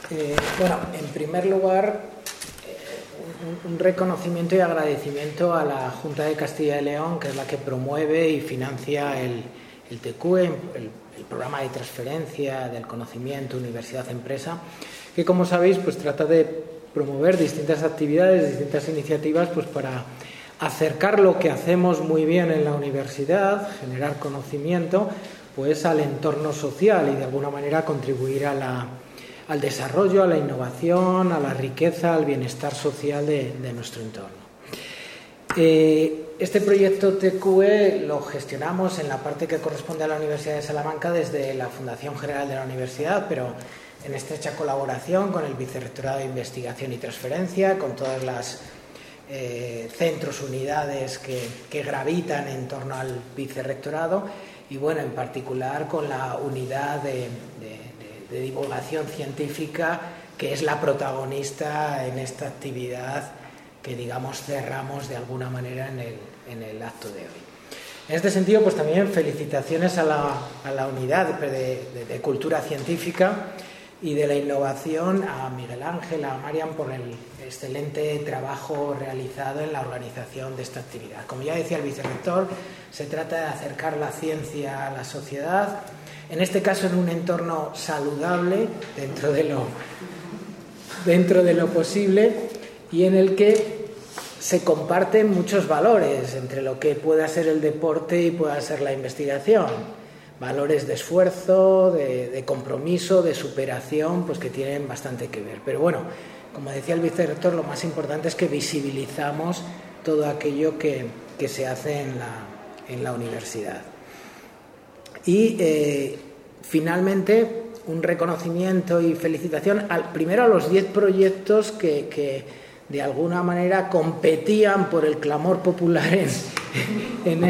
Bueno, en primer lugar, un reconocimiento y agradecimiento a la Junta de Castilla y León, que es la que promueve y financia el TQE, el programa de transferencia del conocimiento universidad-empresa, que, como sabéis, pues trata de promover distintas actividades, distintas iniciativas, pues para acercar lo que hacemos muy bien en la universidad, generar conocimiento, pues al entorno social y de alguna manera contribuir al desarrollo, a la innovación, a la riqueza, al bienestar social de nuestro entorno. Este proyecto TQE lo gestionamos en la parte que corresponde a la Universidad de Salamanca desde la Fundación General de la Universidad, pero en estrecha colaboración con el Vicerrectorado de Investigación y Transferencia, con todas las centros, unidades que gravitan en torno al Vicerrectorado y, bueno, en particular con la unidad de divulgación científica, que es la protagonista en esta actividad que, digamos, cerramos de alguna manera en el acto de hoy. En este sentido, pues también felicitaciones a la unidad de cultura científica y de la innovación, a Miguel Ángel, a Marian, por el excelente trabajo realizado en la organización de esta actividad. Como ya decía el vicerrector, se trata de acercar la ciencia a la sociedad, en este caso en un entorno saludable, dentro de lo posible, y en el que se comparten muchos valores entre lo que pueda ser el deporte y pueda ser la investigación. Valores de esfuerzo, de compromiso, de superación, pues que tienen bastante que ver. Pero bueno, como decía el vicerrector, lo más importante es que visibilizamos todo aquello que se hace en la universidad. Y finalmente, un reconocimiento y felicitación primero a los 10 proyectos que de alguna manera competían por el clamor popular en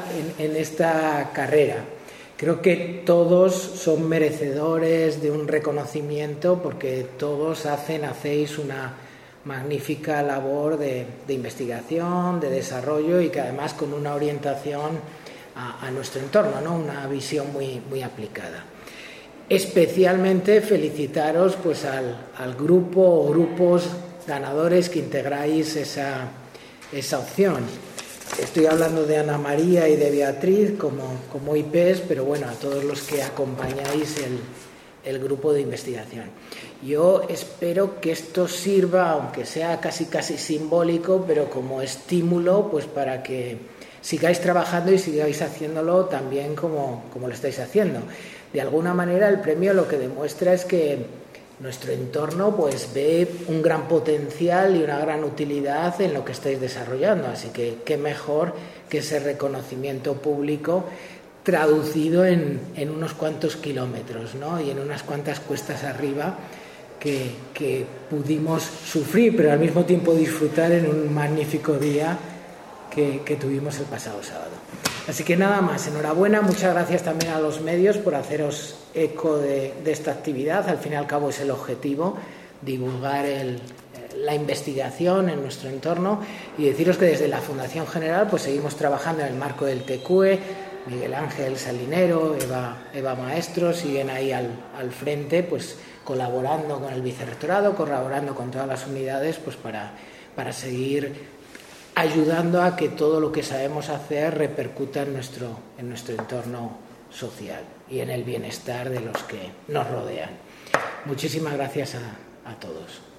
esta carrera. Creo que todos son merecedores de un reconocimiento porque todos hacéis una magnífica labor de investigación, de desarrollo y que además con una orientación a nuestro entorno, ¿no? Una visión muy aplicada. Especialmente felicitaros pues al grupo o grupos ganadores que integráis esa opción. Estoy hablando de Ana María y de Beatriz como IPs, pero bueno, a todos los que acompañáis el grupo de investigación. Yo espero que esto sirva, aunque sea casi simbólico, pero como estímulo, pues para que sigáis trabajando y sigáis haciéndolo también como lo estáis haciendo. De alguna manera, el premio lo que demuestra es que nuestro entorno pues ve un gran potencial y una gran utilidad en lo que estáis desarrollando, así que qué mejor que ese reconocimiento público traducido en unos cuantos kilómetros, ¿no? Y en unas cuantas cuestas arriba que pudimos sufrir, pero al mismo tiempo disfrutar en un magnífico día que tuvimos el pasado sábado. Así que nada más, enhorabuena, muchas gracias también a los medios por haceros eco de esta actividad. Al fin y al cabo es el objetivo, divulgar la investigación en nuestro entorno, y deciros que desde la Fundación General pues seguimos trabajando en el marco del TQE. Miguel Ángel Salinero, Eva Maestro siguen ahí al frente, pues colaborando con el vicerrectorado, colaborando con todas las unidades, pues para seguir ayudando a que todo lo que sabemos hacer repercuta en nuestro entorno social y en el bienestar de los que nos rodean. Muchísimas gracias a todos.